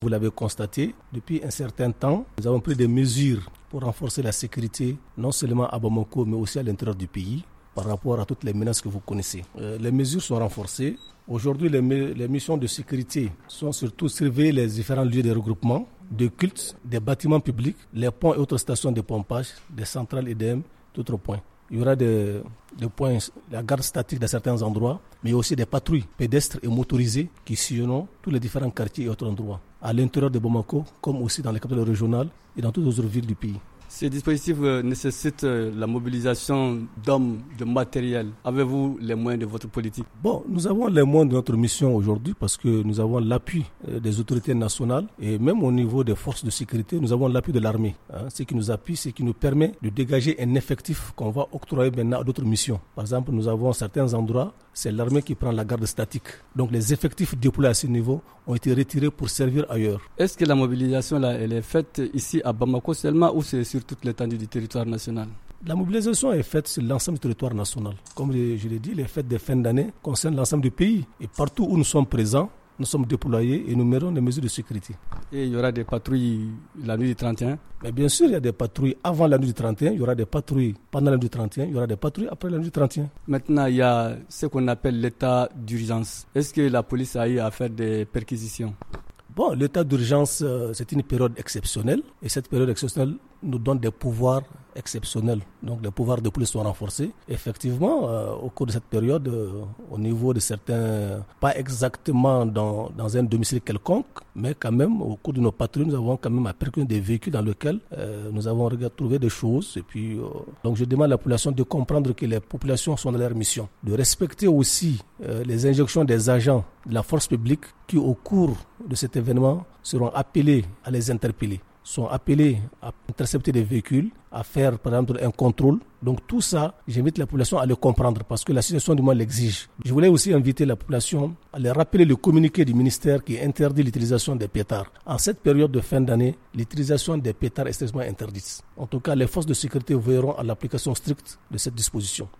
Vous l'avez constaté, depuis un certain temps, nous avons pris des mesures pour renforcer la sécurité, non seulement à Bamako, mais aussi à l'intérieur du pays, par rapport à toutes les menaces que vous connaissez. Les mesures sont renforcées. Aujourd'hui, les missions de sécurité sont surtout surveiller les différents lieux de regroupement, de cultes, des bâtiments publics, les ponts et autres stations de pompage, des centrales EDM, d'autres points. Il y aura des points, la garde statique dans certains endroits, mais aussi des patrouilles pédestres et motorisées qui sillonneront tous les différents quartiers et autres endroits, à l'intérieur de Bamako, comme aussi dans les capitales régionales et dans toutes les autres villes du pays. Ces dispositifs nécessitent la mobilisation d'hommes, de matériel. Avez-vous les moyens de votre politique? Nous avons les moyens de notre mission aujourd'hui parce que nous avons l'appui des autorités nationales et même au niveau des forces de sécurité, nous avons l'appui de l'armée. Ce qui nous appuie, ce qui nous permet de dégager un effectif qu'on va octroyer maintenant à d'autres missions. Par exemple, nous avons certains endroits, c'est l'armée qui prend la garde statique. Donc les effectifs déployés à ce niveau ont été retirés pour servir ailleurs. Est-ce que la mobilisation là, elle est faite ici à Bamako seulement ou c'est sur toute l'étendue du territoire national? La mobilisation est faite sur l'ensemble du territoire national. Comme je l'ai dit, les fêtes de fin d'année concernent l'ensemble du pays. Et partout où nous sommes présents, nous sommes déployés et nous mènerons des mesures de sécurité. Et il y aura des patrouilles la nuit du 31? Mais bien sûr, il y a des patrouilles avant la nuit du 31, il y aura des patrouilles pendant la nuit du 31, il y aura des patrouilles après la nuit du 31. Maintenant, il y a ce qu'on appelle l'état d'urgence. Est-ce que la police a eu à faire des perquisitions? L'état d'urgence, c'est une période exceptionnelle et cette période exceptionnelle nous donne des pouvoirs exceptionnels. Donc les pouvoirs de police sont renforcés. Effectivement, au cours de cette période, au niveau de certains, pas exactement dans un domicile quelconque, mais quand même, au cours de nos patrouilles, nous avons quand même percuté des véhicules dans lesquels nous avons trouvé des choses. Et puis, donc je demande à la population de comprendre que les populations sont dans leur mission, de respecter aussi les injonctions des agents de la force publique qui, au cours de cet événement, seront appelés à les interpeller, sont appelés à intercepter des véhicules, à faire par exemple un contrôle. Donc tout ça, j'invite la population à le comprendre parce que la situation du monde l'exige. Je voulais aussi inviter la population à les rappeler le communiqué du ministère qui interdit l'utilisation des pétards. En cette période de fin d'année, l'utilisation des pétards est strictement interdite. En tout cas, les forces de sécurité veilleront à l'application stricte de cette disposition.